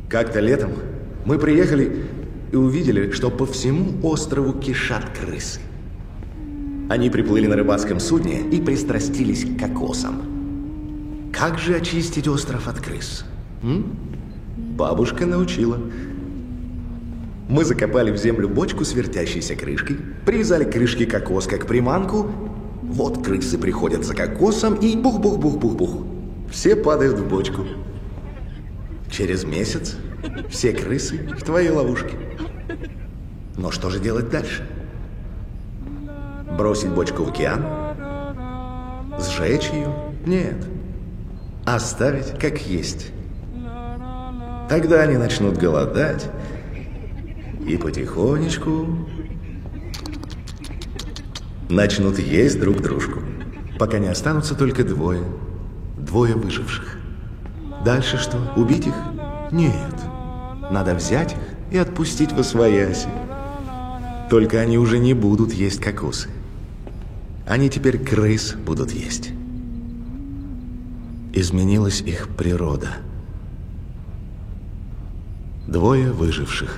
Как-то летом мы приехали и увидели, что по всему острову кишат крысы. Они приплыли на рыбацком судне и пристрастились к кокосам. Как же очистить остров от крыс? Бабушка научила. Мы закопали в землю бочку с вертящейся крышкой, привязали к крышке кокос как приманку. Вот крысы приходят за кокосом и бух-бух-бух-бух-бух. Все падают в бочку. Через месяц все крысы в твоей ловушке. Но что же делать дальше? Бросить бочку в океан? Сжечь ее? Нет. Оставить как есть. Тогда они начнут голодать и потихонечку начнут есть друг дружку, пока не останутся только двое выживших. Дальше что? Убить их? Нет. Надо взять их и отпустить восвояси. Только они уже не будут есть кокосы. Они теперь крыс будут есть. Изменилась их природа. Двое выживших.